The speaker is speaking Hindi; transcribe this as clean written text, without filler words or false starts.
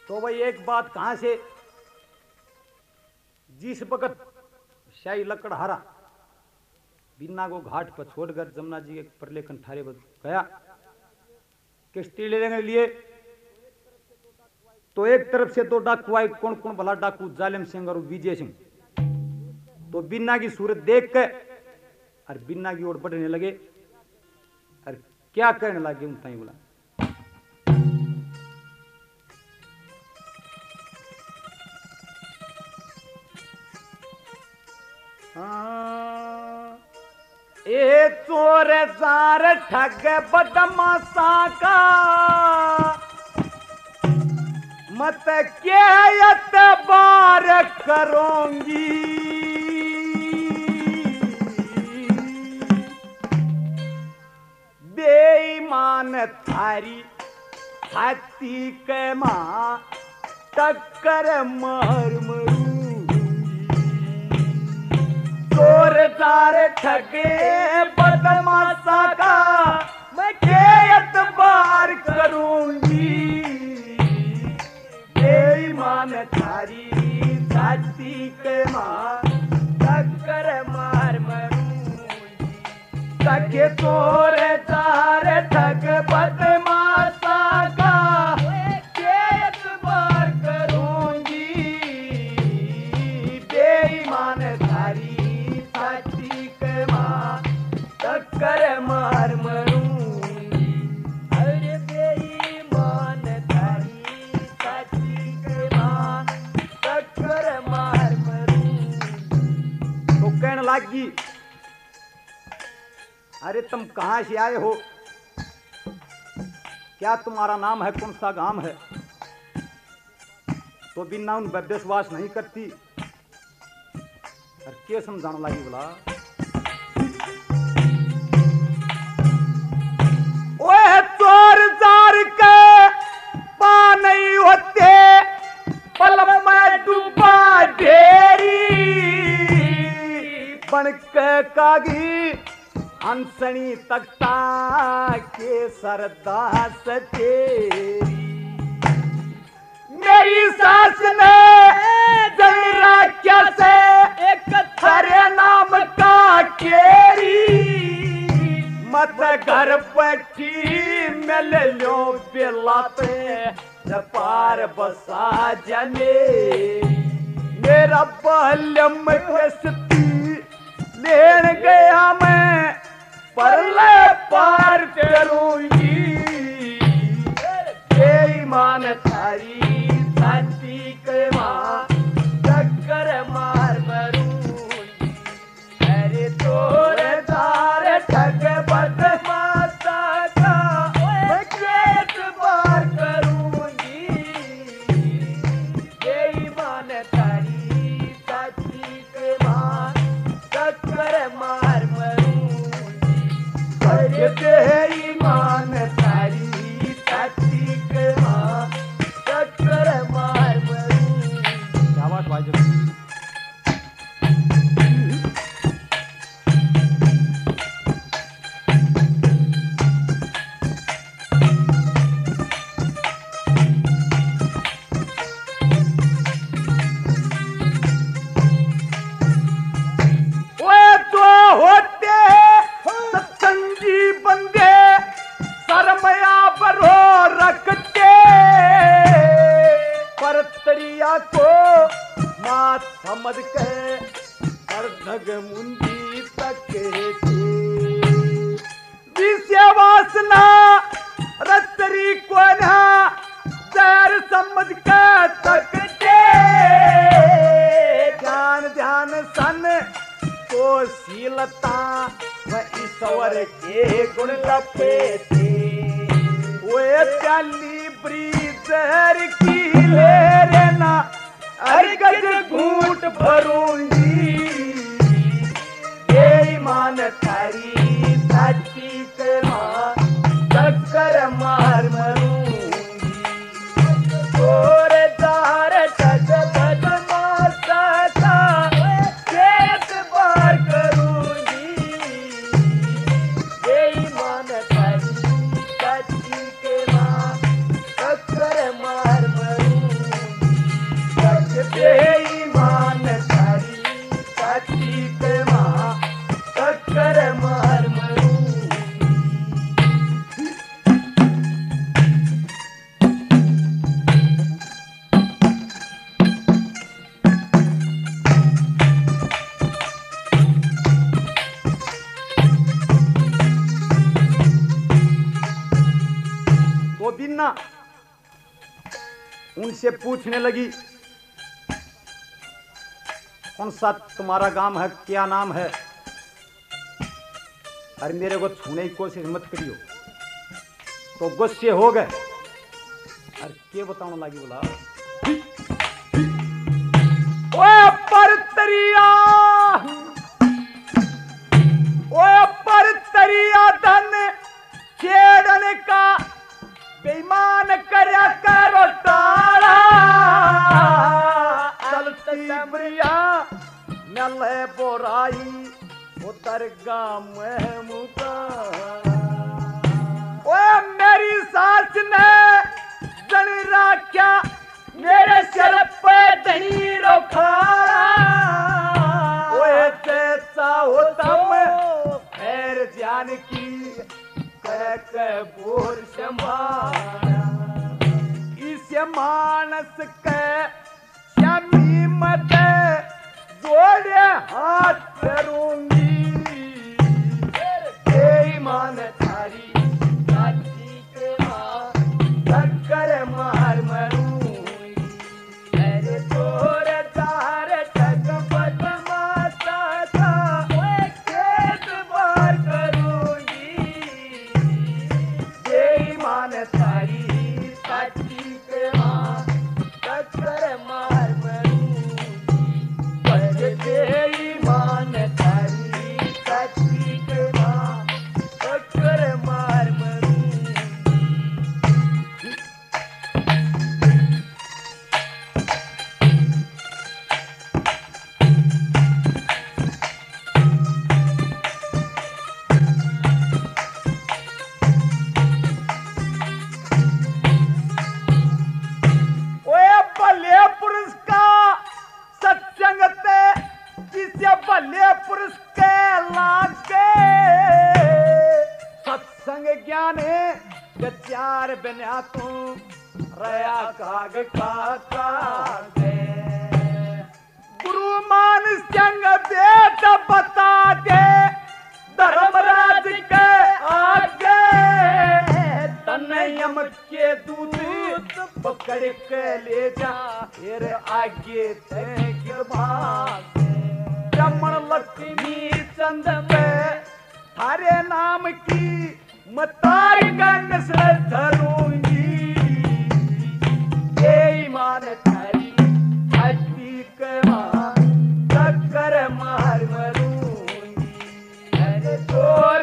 तो भाई एक बात कहां से, जिस वक्त शाही लकड़हारा बिन्ना को घाट पर छोड़कर जमुना जी के परले कंठारे पर गया किश्ती लेने के लिए, तो एक तरफ से तो डाकू आए। कौन कौन भला डाकू? जालिम सिंह और विजय सिंह। तो बिन्ना की सूरत देख के और बिन्ना की ओर बढ़ने लगे और क्या कहने लगे उन ताई बोला, ए चोर जार ठग बदमाशा का मत क्या एतबार करूंगी, बेईमान थारी हाथी के मां टक्कर मार मरूंगी, चोरदार ठगे बदमाशा का मैं क्या एतबार करूंगी, बेईमान थारी छाती के मां टक्कर मार मरूंगी, तके चोरदार ठग बदमाशा का क्या एतबार करूंगी, बेईमान थारी टक्कर मार मरूंगी, अरे बेईमान थारी छाती के मां टक्कर मार मरूंगी। तो कहने लगी, अरे तुम कहां से आए हो? क्या तुम्हारा नाम है? कौन सा गांव है? तो बिन्ना उन पर विश्वास नहीं करती और क्या समझाने लगी बोला, ओए चोर जार के पा नहीं होते पल में डूबा ढेरी, बनके कागी हंसनी तख्ता के सरदास तेरी, मेरी सास ने जरा कैसे एक थारे नाम का केरी, मत घर बैठी मिल लो बिलाते पार बसा जने, मेरा बहलम किस्ती लेन गया मैं परले पार करूंगी, बेईमान थारी छाती के मां टक्कर मार मरूंगी, अरे तोरे दार ठग बदमाशा का मैं केत बार करूंगी, बेईमान थारी छाती के मां टक्कर मार मरूंगी, अरे बेईमान थारी छाती के मां टक्कर मार मरूंगी। क्या बात भाई जब समझ के पर धग मुंदी तके विषय वासना रतरी को ना दर समझ के तकते, ध्यान ध्यान सन तो शीलता व ईश्वर के गुण लपेटे, वे प्याली ब्रीजर की ले रेना अर्गज घूट भरूंगी, बेईमान थारी छाती के मां टक्कर मार मरूंगी, चोर दार ठग बदमाशा का केत बार करूंगी, बेईमान थारी छाती के मां टक्कर मार मरूंगी, तो बिन्ना उनसे पूछने लगी, कौन सा तुम्हारा गांव है, क्या नाम है? अरे मेरे को छूने की कोशिश मत करियो। तो गुस्से हो गए। अरे क्या बताने लगी, बोला ओए परतरिया, ओए परतरिया धन छेड़ने का बेईमान करया करो टाड़ा। चलती बरिया नले बोराई उतर गाम मुका। ओए मेरी सास ने जन राख्या मेरे सिर पे दही रोखाड़ा। ओए कैसा होता मैं खैर जान की कर बोर संभाला। इस मानस के शमी मत जोड़े हाथ करूंगी। मान थारी काटी के मां टक्कर मार मरूंगी। अरे तोर तार टक पट माता था खेत बार करूंगी। मान थारी काटी के मां टक्कर मार मरूंगी। पर मान थारी काटी के मां टक्कर मार मरूंगी। ओए भले पुरुष का सत्संग जिसे भले पुरुष के लागे। सत्संग ज्ञान है चार बना तू रया काग कागे। गुरु मान संग वेद बता दे धर्मराज के आगे। तनयम के दूध पकड़ के ले जा फिर आगे थे गिरभाग। रमण लक्ष्मी चंद पे थारे नाम की मतार गंग से धरूंगी। मान थारी हस्ती के मां टक्कर मार मरूंगी। अरे